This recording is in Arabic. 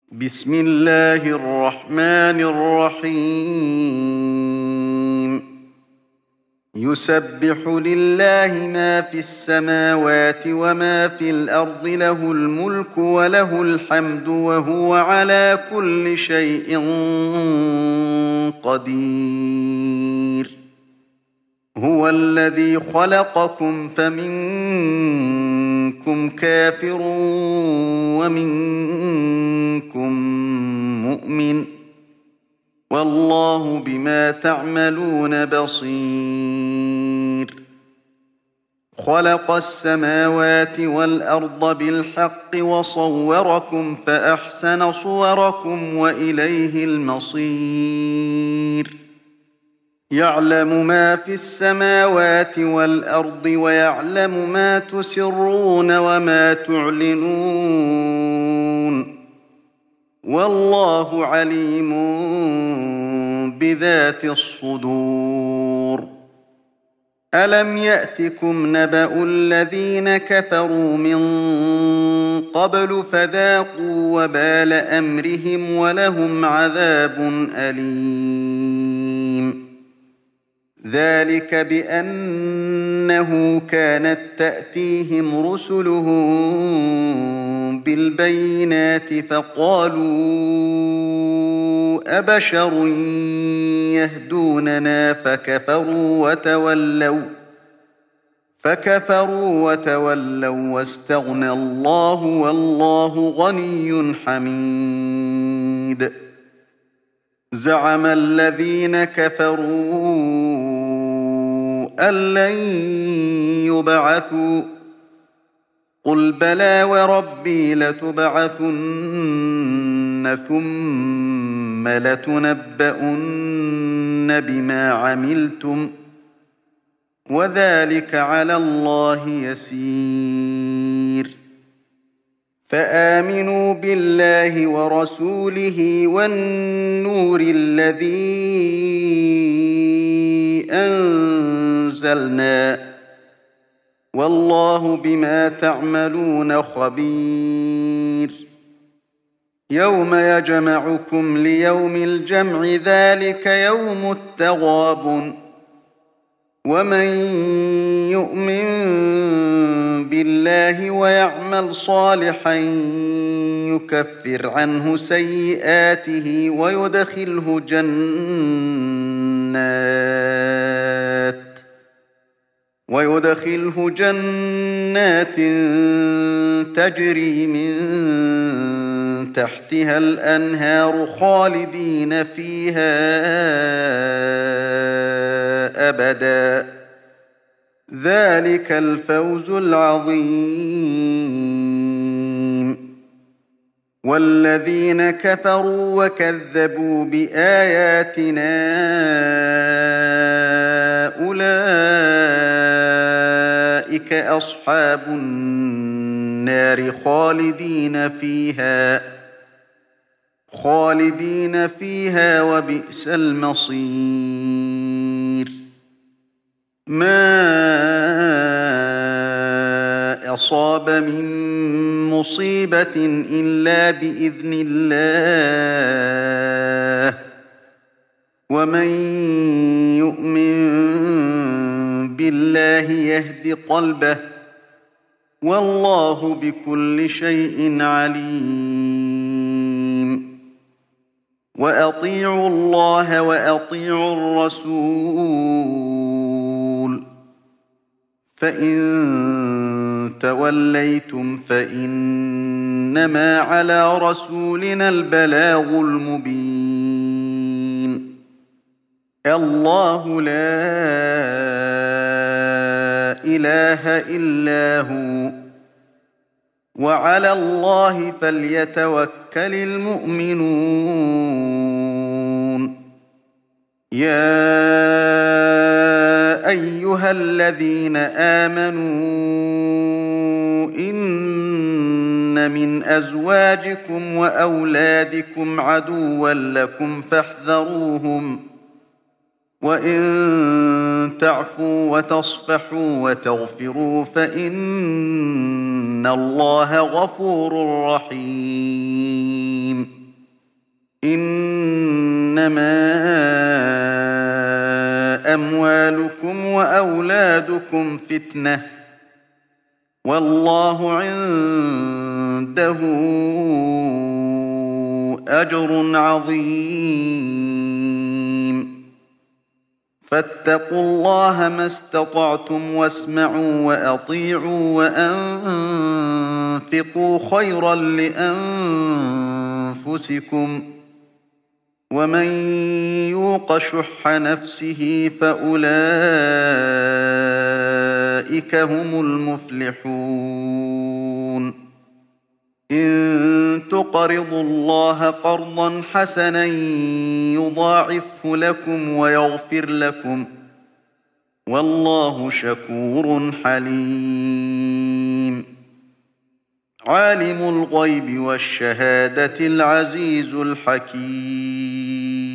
بسم الله الرحمن الرحيم يسبح لله ما في السماوات وما في الأرض له الملك وله الحمد وهو على كل شيء قدير هو الذي خلقكم فمنكم كافر ومنكم مؤمن والله بما تعملون بصير خلق السماوات والأرض بالحق وصوركم فأحسن صوركم وإليه المصير يعلم ما في السماوات والأرض ويعلم ما تسرون وما تعلنون والله عليم بذات الصدور ألم يأتكم نبأ الذين كفروا من قبل فذاقوا وبال أمرهم ولهم عذاب أليم ذلك بأنه كانت تأتيهم رسلهم بالبينات فقالوا أبشر يهدوننا فكفروا وتولوا واستغنى الله والله غني حميد زعم الذين كفروا أن لن يبعثوا قل بلى وربي لتبعثن ثم لتنبؤن بما عملتم وذلك على الله يسير فآمنوا بالله ورسوله والنور الذي أنزلنا والله بما تعملون خبير يوم يجمعكم ليوم الجمع ذلك يوم التغابن ومن يؤمن بالله ويعمل صالحا يكفر عنه سيئاته ويدخله جنات تجري من تحتها الأنهار خالدين فيها أبدا ذلك الفوز العظيم والذين كفروا وكذبوا بآياتنا أولئك أصحاب النار خالدين فيها وبئس المصير ما أصاب من مصيبة إلا بإذن الله ومن يؤمن بالله يهد قلبه والله بكل شيء عليم وأطيعوا الله وأطيعوا الرسول فإن توليتم فإنما على رسولنا البلاغ المبين الله لا إله إلا هو وعلى الله فليتوكل المؤمنون يا أيها الذين آمنوا إن من أزواجكم وأولادكم عدوا لكم فاحذروهم وإن تعفوا وتصفحوا وتغفروا فإن الله غفور رحيم إنما أموالكم وأولادكم فتنة والله عنده أجر عظيم فاتقوا الله ما استطعتم واسمعوا وأطيعوا وأنفقوا خيرا لأنفسكم ومن يوق شح نفسه فأولئك هم المفلحون إن تقرضوا الله قرضا حسنا يضاعفه لكم ويغفر لكم والله شكور حليم عالم الغيب والشهادة العزيز الحكيم